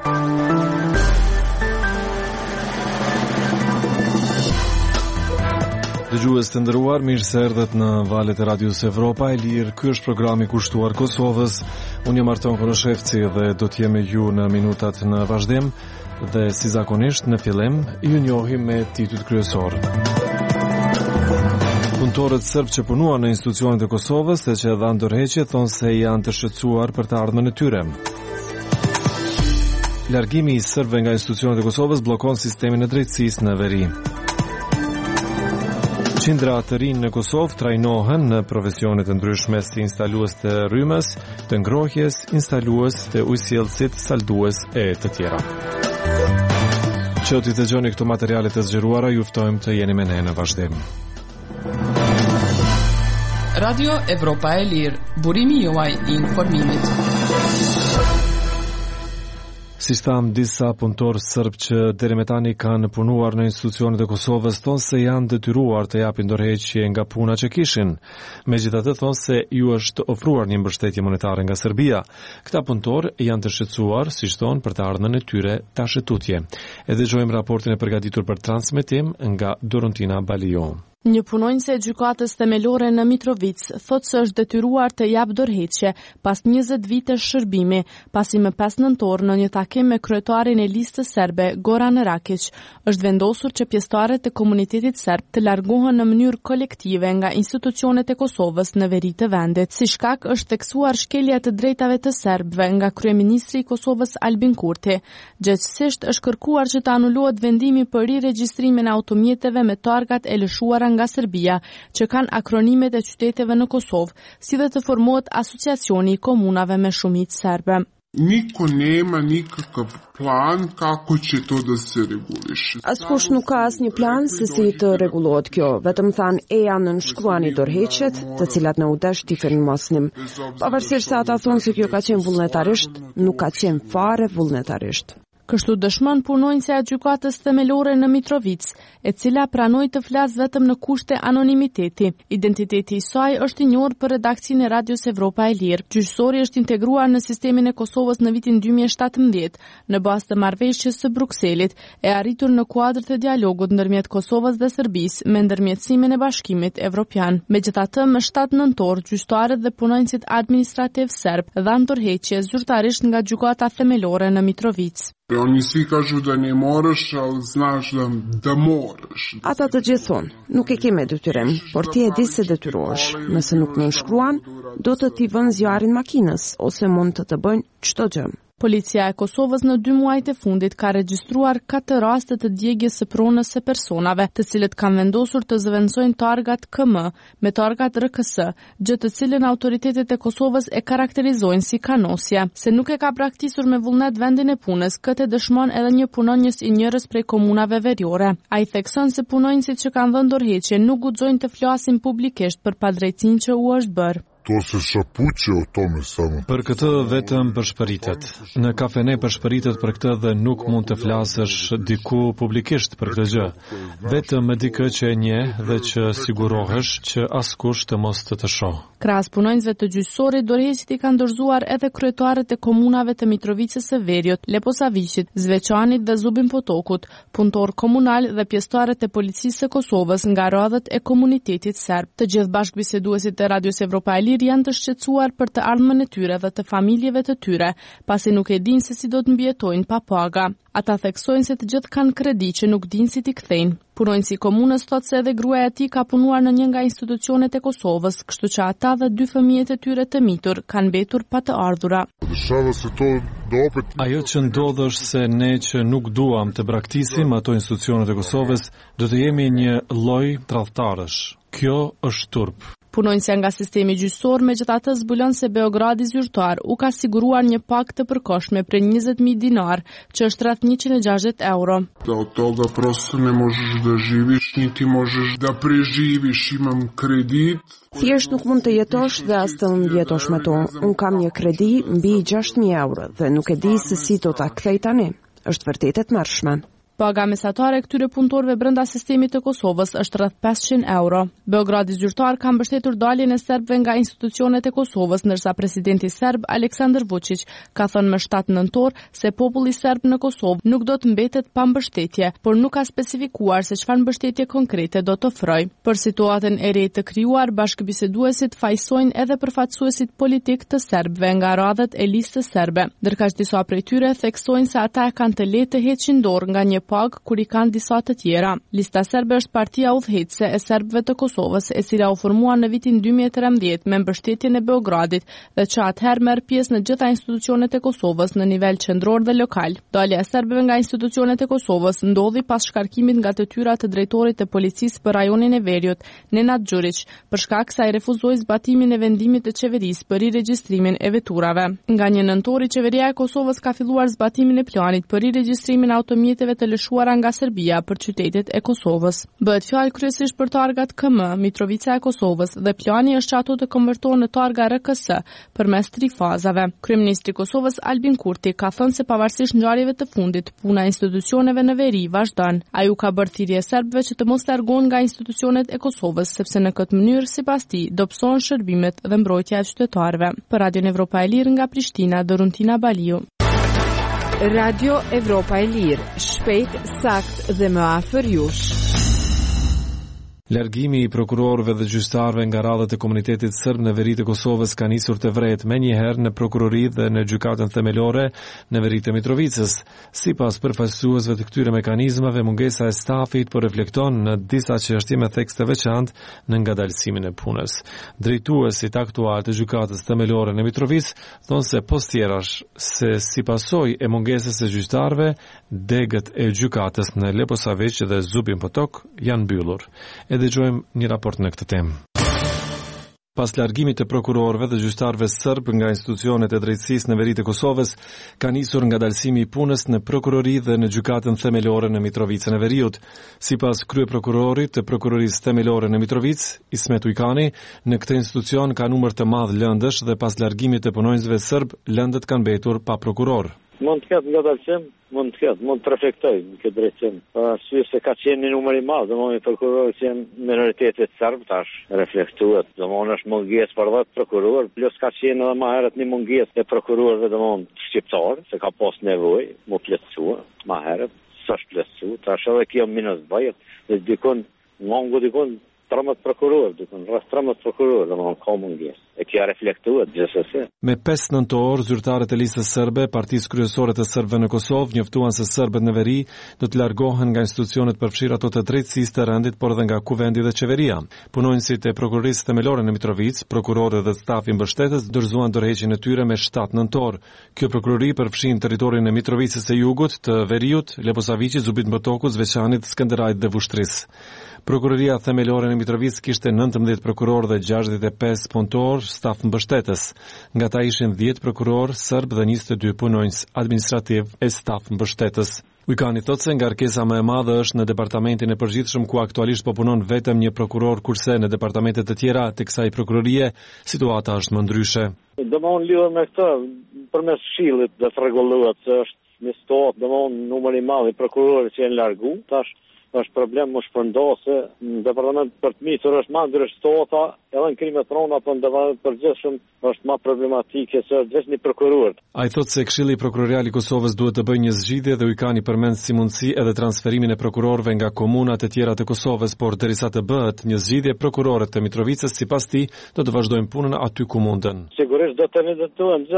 Dëgjues të nderuar, mirë se erdhët në valët e Radios Evropa e Lirë. Ky është programi kushtuar Kosovës. Unë jam Arton Konoshevci dhe do të jem me ju në minutat në vazhdim dhe si zakonisht në fillim ju njohim me titujt kryesor. Punëtorët serb që punuan në institucionet e Kosovës dhe që dhanë dorëheqje thonë se janë të shqetësuar për të ardhmen e tyre. Largimi i serbëve nga institucionet e Kosovës bllokon sistemin e drejtësisë në veri. Qindra të rinj në Kosovë trajnohen në profesionet e ndryshme si instalues të rrymës, të ngrohjes, instalues të ujësjellësit, saldues e të tjera. Që t'i dëgjoni këto materiale të zgjeruara, ju ftojmë të jeni me ne në vazhdim. Radio Evropa e Lirë, burimi juaj i informimit. Si tham, disa punëtorë serb që deri më tani kanë punuar në institucionet e Kosovës thonë se janë detyruar të japin dorëheqje nga puna që kishin. Megjithatë thonë se ju është ofruar një mbështetje monetare nga Serbia. Këta punëtorë janë të shqetësuar, siç thonë, për të ardhmen e tyre tashëtutje. E dëgjojmë raportin e përgatitur për transmetim nga Dorontina Balio. Një punonjëse e gjykatës themelore në Mitrovic thotë se është detyruar të jap dorëheqje pas 20 vitesh shërbimi, pasi më 5 nëntor në një takim me kryetarin e listës serbe, Goran Rakić, është vendosur që pjesëtarët e komunitetit serb të largohen në mënyrë kolektive nga institucionet e Kosovës në veri të vendit. Si shkak është theksuar shkelja të drejtave të serbëve nga kryeministri i Kosovës Albin Kurti. Gjithsesi është kërkuar që të anulohet vendimi për riregjistrimin e automjeteve me targat e lëshuara nga Serbia, që kanë akronimet e qyteteve në Kosovë, si dhe të formohet asociacioni i komunave me shumicë serbe. Niko nema nikakav plan kako će to da se reguliše. Askush nuk ka asnjë plan se si të rregullohet kjo, vetëm than janë nënshkruani dorëheqjet, të cilat në udesh t'i firmosnim. Pavarësisht se ata thonë se kjo ka qenë vullnetarisht, nuk ka qenë fare vullnetarisht. Kështu dëshmon punonjësja e gjykatës themelore në Mitrovic, e cila pranoi të flasë vetëm në kushte anonimiteti. Identiteti i saj është i njohur për redakcinë e Radios Evropa e Lirë. Gjyqësori është integruar në sistemin e Kosovës në vitin 2017, në bazë të marrëveshjes së Brukselit, e arritur në kuadër të dialogut ndërmjet Kosovës dhe Serbisë me ndërmjetësimin e Bashkimit Evropian. Megjithatë, më 7 nëntor, gjyqtarët dhe punonjësit administrativ serb dhanë dorëheqje zyrtarisht nga gjykata themelore në Mitrovic. Oni svi kažu da ne moraš, ali znaš da moraš. Ata të gjithë thonë, nuk e keme detyrim, por ti e di se detyrohesh. Nëse nuk nënshkruan, do të t'i vënë zjarrin makinës, ose mund të bëjnë çdo gjë. Policia e Kosovës në 2 muajt e fundit ka regjistruar 4 raste të djegjes së pronës së personave, të cilët kanë vendosur të zëvendësojnë targat KM me targat RKS, gjë të cilën autoritetet e Kosovës e karakterizojnë si kanosje. Se nuk e ka braktisur me vullnet vendin e punës, këtë dëshmon edhe një punonjës i njërës prej komunave veriore. Ai thekson se punonjësit që kanë dhënë dorëheqje nuk guxojnë të flasin publikisht për padrejtësinë që u është bërë. Për këtë vetëm përshpëritet. Në kafene përshpëritet për këtë dhe nuk mund të flasësh diku publikisht për këtë gjë. Vetëm me dikë që e njeh dhe që sigurohesh që askush të mos të shohë. Krahas punonjësve të gjyqësorit, dorëheqjet i kanë dorëzuar edhe kryetarët e komunave të Mitrovicës së Veriut, Leposaviqit, Zveçanit dhe Zubin Potokut, punëtor komunal dhe pjesëtarët e policisë së Kosovës nga radhët e komunitetit serb. Të gjithë bashkëbiseduesit e Radios Evropa e Lirë janë të shqetësuar për të ardhmen e tyre dhe të familjeve të tyre, pasi nuk e dinë se si do të mbijetojnë pa paga. Ata theksojnë se të gjithë kanë kredi që nuk dinë si t'i kthejnë. Punonjësi i komunës thotë se edhe gruaja e tij ka punuar në një nga institucionet e Kosovës, kështu që ata dhe 2 fëmijët e tyre të mitur kanë mbetur pa të ardhura. Ajo që ndodh është se ne që nuk duam të braktisim ato institucionet e Kosovës, do të jemi një lloj tradhtarësh. Kjo është turp. Punonjësja nga sistemi gjyqësor megjithatë zbulon se Beogradi zyrtar u ka siguruar një pagë të përkohshme për 20.000 dinar, që është rreth 160 euro. Od toga prosto ne možeš da živiš, niti možeš da preživiš, imam kredit. Thjesht nuk mund të jetosh dhe as të mbjetosh me to. Unë kam një kredi mbi 6.000 euro dhe nuk e di se si do ta kthej tani. Është vërtet e tmerrshme. Paga mesatare këtyre punëtorëve brenda sistemit të Kosovës është rreth 500 euro. Beogradi zyrtar ka mbështetur daljen e serbëve nga institucionet e Kosovës, ndërsa presidenti serb Aleksandar Vučić ka thënë më 7 nëntor se populli serb në Kosovë nuk do të mbetet pa mbështetje, por nuk ka specifikuar se çfarë mbështetje konkrete do të ofrojë. Për situatën e re të krijuar, bashkëbiseduesit fajsojnë edhe përfaqësuesit politik të serbëve nga radhët e listës serbe, ndërkaq disa prej tyre theksojnë se ata kanë të lehtë të heqin dorë nga një pagë kur i kanë disa të tjera. Lista serbe është partia udhëheqëse e serbëve të Kosovës, e cila u formua në vitin 2013 me mbështetjen e Beogradit dhe që atëherë merr pjesë në gjitha institucionet e Kosovës në nivel qendror dhe lokal. Dalja e serbëve nga institucionet e Kosovës ndodhi pas shkarkimit nga detyra të drejtorit të policisë për rajonin e Veriut, Nenad Xhurić, për shkak se ai refuzoi zbatimin e vendimit të qeverisë për riregjistrimin e veturave. Nga 1 nëntor, qeveria e Kosovës ka filluar zbatimin e planit për riregjistrimin e automjeteve të lëshuara nga Serbia për qytetet e Kosovës. Bëhet fjalë kryesisht për targat KM, Mitrovica e Kosovës, dhe plani është që ato të konvertohen në targa RKS përmes 3 fazave. Kryeministri i Kosovës Albin Kurti ka thënë se pavarësisht ngjarjeve të fundit, puna e institucioneve në veri vazhdon. Ai u ka bërë thirrje serbëve që të mos largohen nga institucionet e Kosovës, sepse në këtë mënyrë, sipas tij, dobësohen shërbimet dhe mbrojtja e qytetarëve. Për Radion Evropa e Lirë nga Prishtina, Doruntina Baliu. Radio Evropa e Lirë, shpejt, sakt dhe më afër jush. Largimi i prokurorëve dhe gjyqtarëve nga radhët e komunitetit serb në veri të Kosovës ka nisur të vret menjëherë në prokurori dhe në gjykatën themelore në veri të Mitrovicës. Sipas përfaqësuesve të këtyre mekanizmave, mungesa e stafit po reflekton në disa çështje tekst të veçantë në ngadalësimin e punës. Drejtuesit aktual të gjykatës themelore në Mitrovicë thonë se post tjerash se si pasojë e mungesës së gjyqtarëve, degët e gjykatës në Leposavić dhe Zubin Potok janë mbyllur. Dëgjojmë një raport në këtë temë. Pas largimit të prokurorëve dhe gjyqtarëve serb nga institucionet e drejtësisë në veri të Kosovës, ka nisur ngadalësimi i punës në prokurori dhe në gjykatën themelore në Mitrovicën e Veriut. Sipas kryeprokurorit të prokurorisë themelore në Mitrovicë, Ismet Ujkani, në këtë institucion ka numër të madh lëndësh dhe pas largimit të punonjësve serb, lëndët kanë mbetur pa prokuror. Mund të ketë ngadalësim, mund të reflektoj në këtë drejtim. Arsye se ka qenë një numër i madh, domethënë prokurorët që janë minoritetet serb tash reflektohet. Domethënë është mungesë për 10 prokuror, plus ka qenë edhe më herët një mungesë e prokurorëve domethënë shqiptar, se ka pas nevojë më plotësua më herët, s'është plotësuar. Tash edhe kjo minus bëhet, dhe dikon 13 prokuror, rreth 13 prokuror, domethënë ka mungesë. E kjo reflektohet gjithsesi. Me 5 nëntor, zyrtarët e listës serbe, partisë kryesore të serbëve në Kosovë njoftuan se serbët në veri do të largohen nga institucionet përfshirë ato të drejtësisë të rendit, por edhe nga kuvendi dhe qeveria. Punonjësit e prokurorisë themelore në Mitrovicë, prokurorët dhe stafi mbështetës dorëzuan dorëheqjen e tyre me 7 nëntor. Kjo prokurori përfshin territorin e Mitrovicës së Jugut, të Veriut, Leposavićit, Zubit Mbotokut, Veçanit, Skënderajit dhe Vushtrisë. Prokuroria themelore në Mitrovicë kishte 19 prokurorë dhe 65 punëtor staf mbështetës. Nga ta ishin 10 prokurorë serb dhe 22 punonjës administrativ e staf mbështetës. Ujkani thotë se ngarkesa më e madhe është në departamentin e përgjithshëm ku aktualisht po punon vetëm një prokuror, kurse në departamente të tjera të kësaj prokurorie situata është më ndryshe. Domthon lidhur me këtë, përmes këshillit do të rregullohet se është një stot, domthon numër i madh i prokurorëve që janë largu, tash është problem më shpërndosë në departament për të mitur është ma ndryshtohta edhe në krimet rona, për në departament përgjithshëm është ma problematike se është veç një prokuror. A i thotë se Këshilli Prokurorial i Kosovës duhet të bëjë një zgjidhje dhe Ujkani përmend si mundësi edhe transferimin e prokurorëve nga komunat e tjera të Kosovës, por derisa të bëhet një zgjidhje, prokurorët të Mitrovicës sipas tij do të vazhdojnë punën aty ku mundën. Sigurisht do të vendosen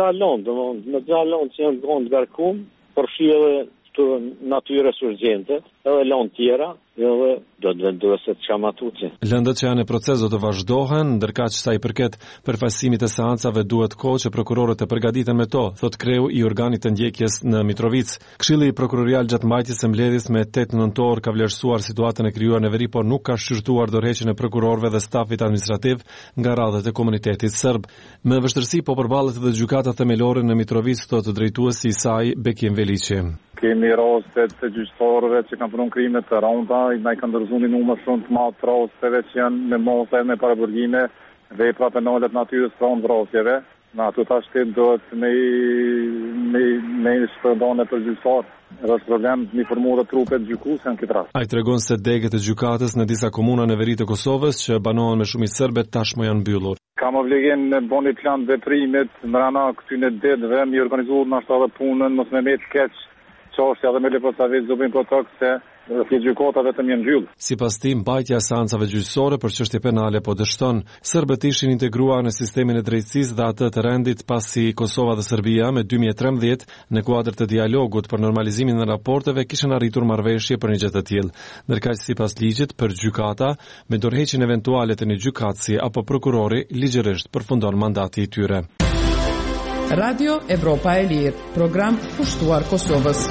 në xhalon që janë vonë ngarkum, përfshirë të natyrës urgjente, edhe lanë tjera, edhe do të vendoset çka matuçi. Lëndët që janë në proces do të vazhdohen, ndërkaq sa i përket përfaqësimit të seancave duhet kohë që prokurorët të përgatiten me to, thot kreu i organit të ndjekjes në Mitrovicë. Këshilli prokurorial gjatë mbajtjes së mbledhjes me 8 nëntor ka vlerësuar situatën e krijuar në veri, por nuk ka shqyrtuar dorëheqjen e prokurorëve dhe stafit administrativ nga radhët e komunitetit serb. Me vështirësi po përballet edhe gjykata themelore në Mitrovicë, thotë drejtuesi i saj Bekim Veliçi. Kemi rastet të gjyqtarëve që kanë punuar krime të rënda, na i kanë dorëzuar numër shumë të madh të rasteve që janë me mosa me paraburgime, vepra penale të natyrës pranë vrasjeve. Na ato tash duhet me shpërndarje për gjyqtar. edhe është problem mi formu dhe trupet gjykuese në këtë rast. Ai tregon se degët e gjykatës në disa komuna në veri të Kosovës që banohen me shumicë serbe tashmë janë mbyllur. Kam obligim në boni plan veprimit mbrana këtyne ditëve, mi organizuar nashta edhe punën, mos me met keq çështja dhe me leposavet zubin protok se dhe gjykata vetëm janë mbyllur. Sipas tij, mbajtja e seancave gjyqësore për çështje penale po dështon serbët ishin integruar në sistemin e drejtësisë dhe atë të rendit pasi Kosova dhe Serbia me 2013 në kuadër të dialogut për normalizimin e raporteve kishin arritur marrëveshje për një gjë të tillë. Ndërkaq sipas ligjit për gjykata, me dorëheqjen eventuale të një gjykatësi apo prokurori ligjërisht përfundon mandati i tyre. Radio Evropa e Lirë, program pushtuar Kosovës.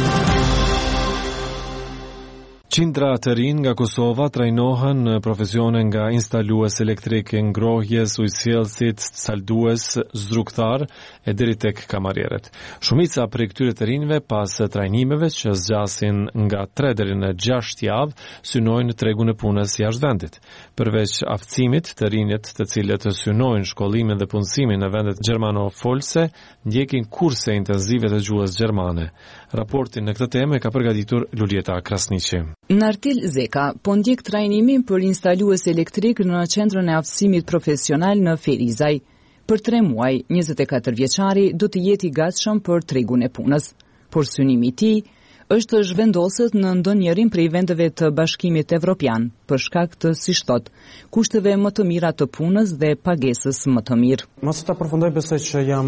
Qindra të rinë nga Kosova trajnohen në profesione nga instalues elektrike, ngrohjes, ujësjellësit, saldues, zruktar e deri tek kamarierët. Shumica prej këtyre të rinjve pas trajnimeve që zgjasin nga 3 deri në 6 javë, synojnë tregun e punës jashtë vendit. Përveç aftësimit, të rinjët të cilët synojnë shkollimin dhe punësimin në vendet gjermano-folse, ndjekin kurse intenzive të gjuhës gjermane. Raportin në këtë temë ka përgatitur Luljeta Krasniqi. Nartil Zeka po ndjek trajnimin për instalues elektrik në qendrën e aftësimit profesional në Ferizaj. Për 3 muaj, 24 vjeçari do të jetë i gatshëm për tregun e punës. Por synimi i tij është zhvendoset në ndonjërin prej vendeve të Bashkimit Evropian, për shkak të, siç thot, kushteve më të mira të punës dhe pagesës më të mirë. Mos ta përfundoj, besoj që jam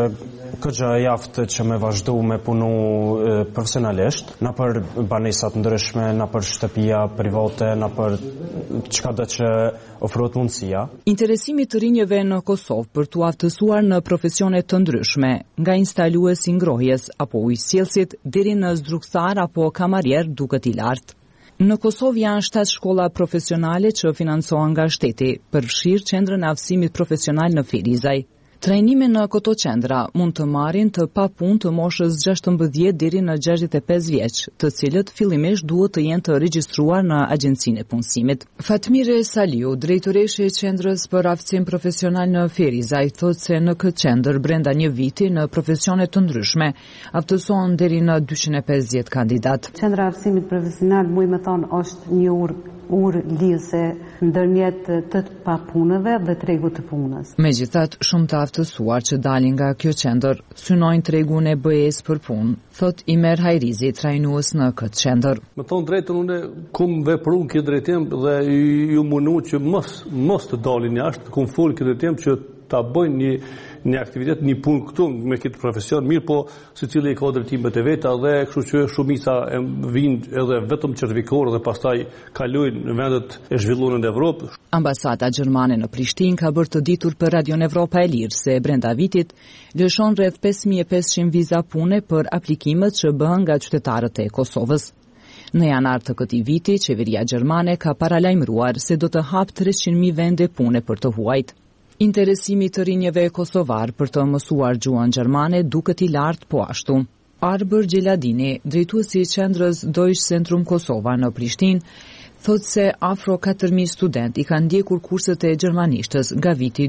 këgja e aftë që me vazhdu me punu profesionalisht, na për banesat ndryshme, na për shtëpia private, na për çka do që ofrohet mundësia. Interesimi të rinjëve në Kosovë për t'u aftësuar në profesione të ndryshme, nga instalues i ngrohjes apo ujësjellësit deri në zrukthar apo kamarier duket i lartë. Në Kosovë janë 7 shkolla profesionale që financohen nga shteti, përfshirë qendrën e aftësimit profesional në Ferizaj. Trajnime në këto qendra mund të marrin të papunë të moshës 16 deri në 65 vjeç, të cilët fillimisht duhet të jenë të regjistruar në Agjencinë e Punësimit. Fatmire Saliu, drejtoreshe e qendrës për aftësim profesional në Ferizaj, thotë se në këtë qendër brenda një viti në profesione të ndryshme aftësohen deri në 250 kandidat. Qendra e aftësimit profesional muj me thonë është një urë lidhëse ndërmjet të papunëve dhe tregut të punës. Megjithatë, shumë të aftësuar që dalin nga kjo qendër synojnë tregun e BE-s për punë, thot Imer Hajrizi, trajnues në këtë qendër. Me thonë drejtën, unë kum vepru në këtë drejtim dhe ju munu që mos të dalin jashtë, kum fol këtë drejtim që ta bëjnë një aktivitet, një punë këtu me këtë profesion, mirë po secili ka drejtimet e veta dhe kështu që shumica vinë edhe vetëm certifikor dhe pastaj kalojnë në vendet e zhvilluara në Evropë. Ambasada gjermane në Prishtinë ka bërë të ditur për Radio Evropa e Lirë se brenda vitit lëshon rreth 5500 viza pune për aplikimet që bëhen nga qytetarët e Kosovës. Në janar të këtij viti, qeveria gjermane ka paralajmëruar se do të hapë 300.000 vende pune për të huajt. Interesimi të rinjeve kosovar për të mësuar gjuhën gjermane duket i lartë po ashtu. Arbër Gjeladini, drejtuesi i qendrës Deutsche Zentrum Kosova në Prishtinë, thotë se afro 4000 student i kanë ndjekur kurset e gjermanishtës nga viti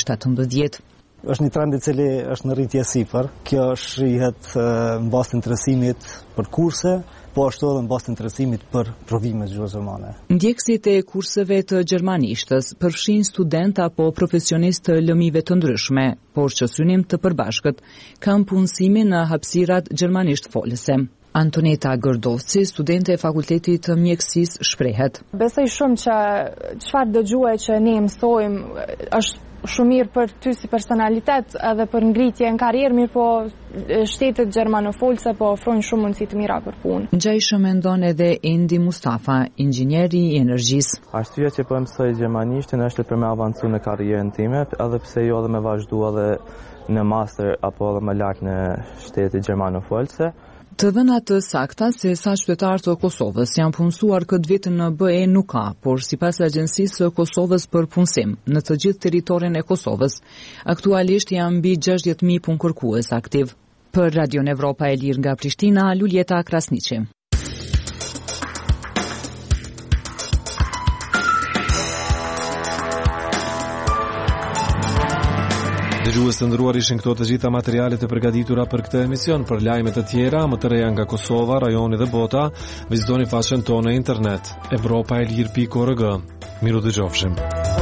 2017. Është një trend i cili është në rritje sipër. Kjo shihet në bazë të interesimit për kurse, po ashtu edhe në bazë të interesimit për provime gjuhës gjermane. Ndjekësit e kurseve të gjermanishtës përfshin student apo profesionistë të lëmive të ndryshme, por që synim të përbashkët kanë punësimi në hapësirat gjermanisht folëse. Antoneta Gërdosci, studente e Fakultetit të Mjekësisë, shprehet. Besoj shumë që çfarë dëgjuaj që ne mësojmë është shumë mirë për ty si personalitet edhe për ngritje në karrierë, mirë po shtetet gjermanofolse po ofrojnë shumë mundësi të mira për punë. Ngjajshëm mendon edhe Endi Mustafa, inxhinieri i energjisë. Arsyeja që po mësoj gjermanishtin është për me avancu në karrierën time, edhe pse jo edhe me vazhdu edhe në master apo edhe më lart në shtetet gjermanofolse. Të dhëna të sakta se sa qytetarë të Kosovës janë punësuar këtë vit në BE nuk ka, por sipas Agjencisë së Kosovës për punësim, në të gjithë territorin e Kosovës, aktualisht janë mbi 60.000 punëkërkues aktiv. Për Radio Evropa e Lirë nga Prishtina, Luljeta Krasniqi. Dëgjues të nderuar, ishin këto të gjitha materialet e përgatitura për këtë emision. Për lajme të tjera, më të reja nga Kosova, rajoni dhe bota, vizitoni faqen tonë në internet evropaelir.org. Miru dëgjofshim.